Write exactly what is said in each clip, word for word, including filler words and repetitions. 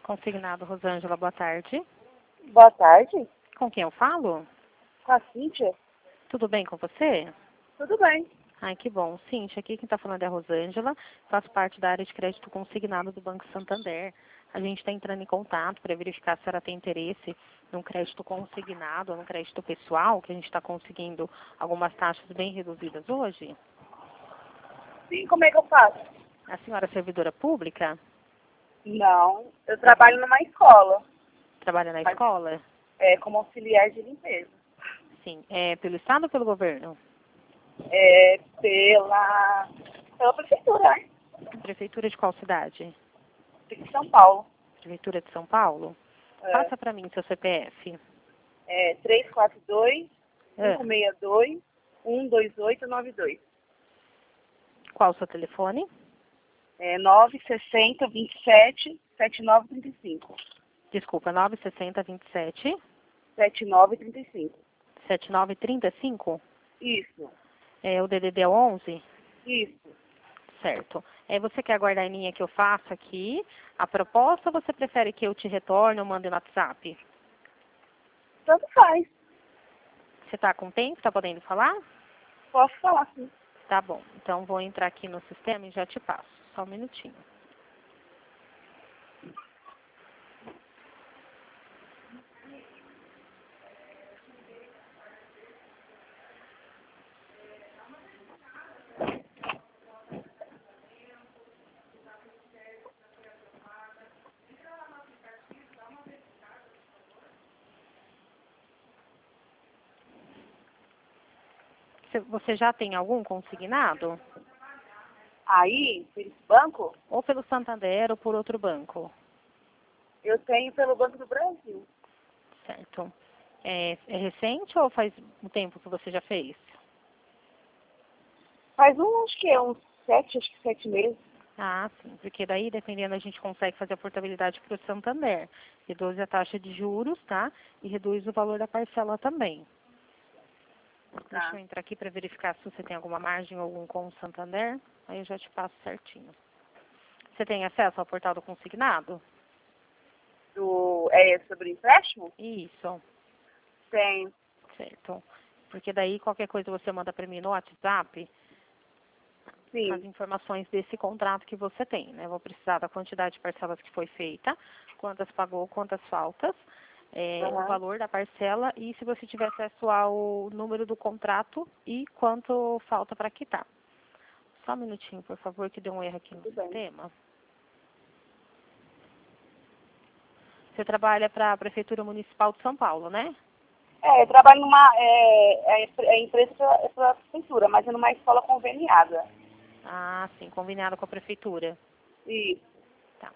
Consignado Rosângela, boa tarde. Boa tarde. Com quem eu falo? Com a Cíntia. Tudo bem com você? Tudo bem. Ai, que bom. Cíntia, aqui quem está falando é a Rosângela, faço parte da área de crédito consignado do Banco Santander. A gente está entrando em contato para verificar se ela tem interesse num crédito consignado ou num crédito pessoal, que a gente está conseguindo algumas taxas bem reduzidas hoje. Sim, como é que eu faço? A senhora é servidora pública? Não, eu trabalho numa escola, Trabalha na mas escola? é como auxiliar de limpeza. Sim. É pelo Estado ou pelo governo? É pela, pela prefeitura, né? Prefeitura de qual cidade? De São Paulo. Prefeitura de São Paulo? É, Passa para mim seu C P F. é três quatro dois, Ah, cinco seis dois, um dois oito nove dois. qual o seu telefone? É nove seis zero, vinte e sete, setenta e nove trinta e cinco. Desculpa, nove seis zero, vinte e sete, setenta e nove trinta e cinco. setenta e nove trinta e cinco. Isso, É o D D D onze? isso. Certo. É, você quer aguardar em linha que eu faça aqui a proposta ou você prefere que eu te retorne ou mande no WhatsApp? Tanto faz. Você está com tempo? Está podendo falar? Posso falar sim. Tá bom. Então vou entrar aqui no sistema e já te passo. Só um minutinho. Você você já tem algum consignado? Aí, esse banco, Ou pelo Santander ou por outro banco? eu tenho pelo Banco do Brasil. Certo. É, é recente ou faz um tempo que você já fez? Faz uns, acho que é uns sete, acho que sete meses. Ah, sim. Porque daí, dependendo, a gente consegue fazer a portabilidade para o Santander. Reduz a taxa de juros, tá? E reduz o valor da parcela também. Deixa Tá. eu entrar aqui para verificar se você tem alguma margem ou algum com o Santander. Aí eu já te passo certinho. Você tem acesso ao portal do consignado? Do, é sobre empréstimo? Isso. Tem. Certo. Porque daí, qualquer coisa você manda para mim no WhatsApp, as Sim. informações desse contrato que você tem, né? Vou precisar da quantidade de parcelas que foi feita, quantas pagou, quantas faltas, é, o Aham. valor da parcela e se você tiver acesso ao número do contrato e quanto falta para quitar. Só um minutinho, por favor, que deu um erro aqui no Tudo bem. sistema. Você trabalha para a Prefeitura Municipal de São Paulo, né? É, eu trabalho numa, é, é, é empresa pela, pela prefeitura, mas é numa escola conveniada. Ah, sim, combinado com a Prefeitura. Isso. Tá.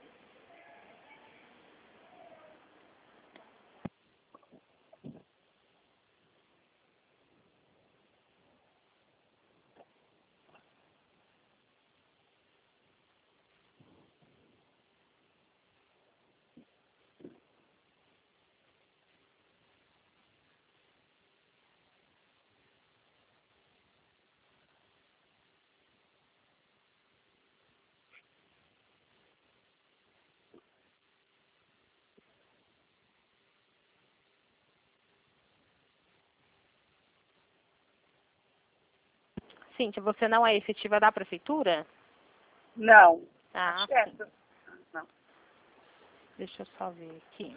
Cíntia, você não é efetiva da Prefeitura? Não. Acho Ah, que é sim. essa. Não. Deixa eu só ver aqui.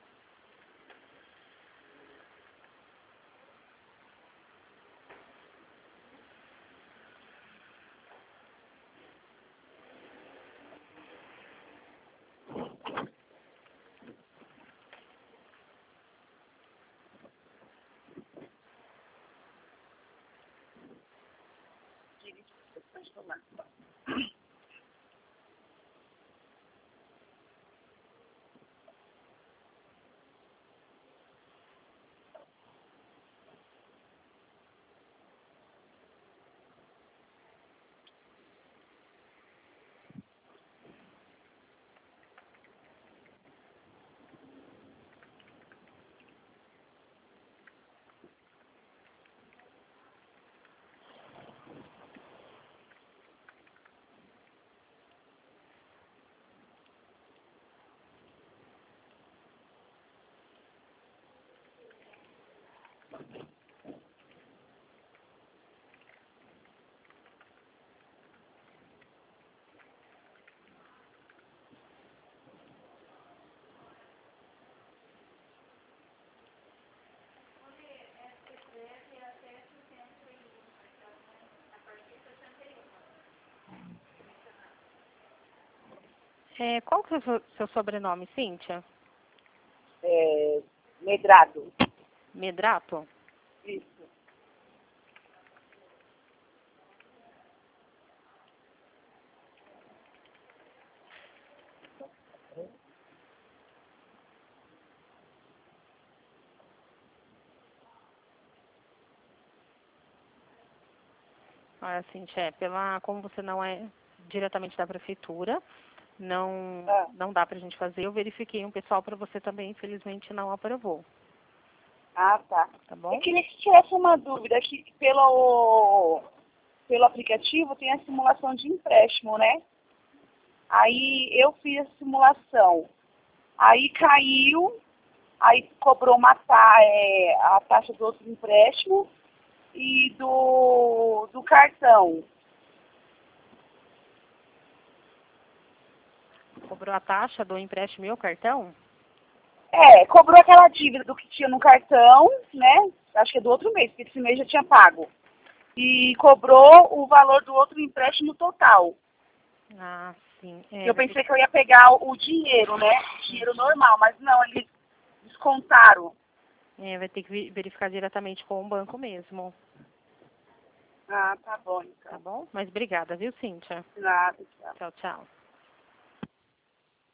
Pode falar. É, qual que é o seu, seu sobrenome, Cíntia? É, Medrado. Medrato? Isso. Olha, Cíntia, é, pela, como você não é diretamente da prefeitura, não, Ah. não dá pra gente fazer. Eu verifiquei um pessoal para você também, infelizmente não aprovou. Ah, tá. Tá bom? Eu queria que tivesse uma dúvida, que pelo, pelo aplicativo tem a simulação de empréstimo, né? Aí eu fiz a simulação. Aí caiu, aí cobrou uma ta é, a taxa do outro empréstimo e do, do cartão. Cobrou a taxa do empréstimo e o cartão? É, cobrou aquela dívida do que tinha no cartão, né? Acho que é do outro mês, porque esse mês já tinha pago. E cobrou o valor do outro empréstimo total. Ah, sim. É, Eu vai pensei ter que eu ia pegar o dinheiro, né? O dinheiro normal, mas não, eles descontaram. que, é, vai ter que vi- verificar diretamente com o banco mesmo. Ah, tá bom, Tá então. bom? Mas obrigada, viu, Cíntia? Nada, tchau. Tchau, tchau.